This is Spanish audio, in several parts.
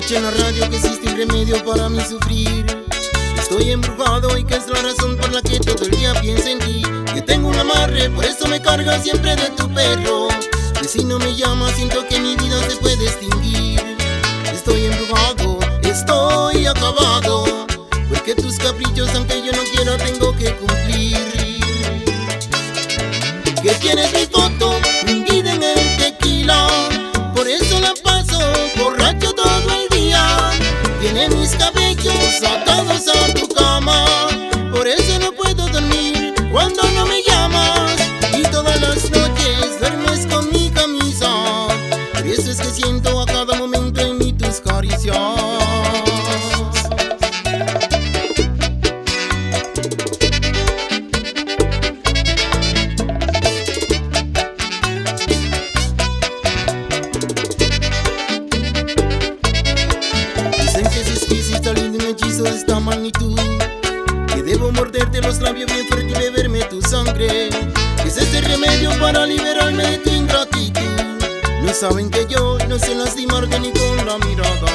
Escuché en la radio que existe un remedio para mi sufrir. Estoy embrujado y que es la razón por la que todo el día pienso en ti. Que tengo un amarre, por eso me carga siempre de tu perro. Que si no me llamas siento que mi vida se puede extinguir. Estoy embrujado, estoy acabado, porque tus caprichos aunque yo no quiera tengo que cumplir. Que tienes mi foto hundida en el tequila, por eso la paso borracho todo el día. Tiene mis cabellos atados a tu cama, por eso no puedo dormir cuando no me llamas. Y todas las noches duermes con mi camisa, por eso es que siento a cada momento en mí tus caricias. De esta magnitud, que debo morderte los labios bien fuerte y beberme tu sangre. Es este remedio para liberarme de tu ingratitud. No saben que yo no sé lastimarte ni con la mirada.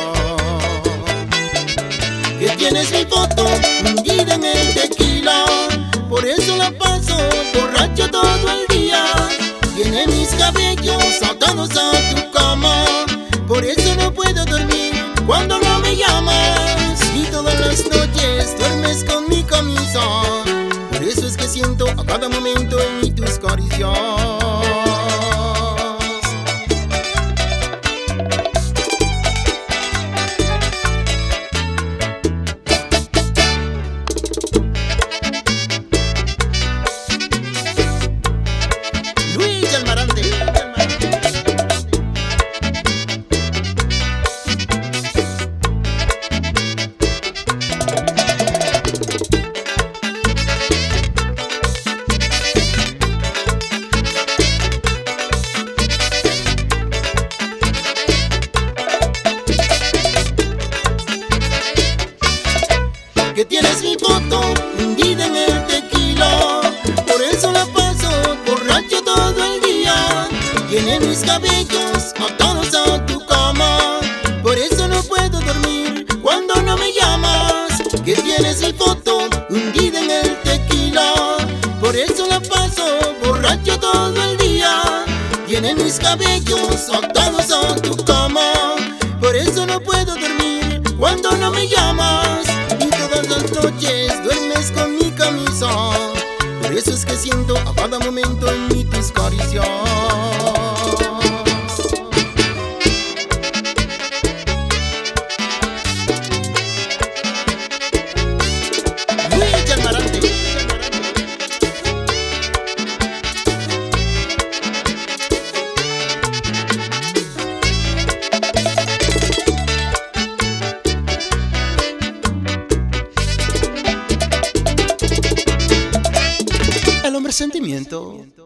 Que tienes mi foto hundida en el tequila, por eso la paso borracho todo el día. Tiene mis cabellos atados a tu cama, por eso no puedo dormir cuando no me llamas. Y todas las noches duermes con mi camisa, por eso es que siento a cada momento en mí tus caricias. Que tienes mi foto hundida en el tequila, por eso la paso borracho todo el día. Tiene mis cabellos atados a tu cama, por eso no puedo dormir cuando no me llamas. Que tienes mi foto hundida en el tequila, por eso la paso borracho todo el día. Tiene mis cabellos atados a tu cama, por eso no puedo dormir cuando no me llamas. Todas las noches duermes con mi camisa, por eso es que siento a cada momento en mí tus caricias. Sentimiento.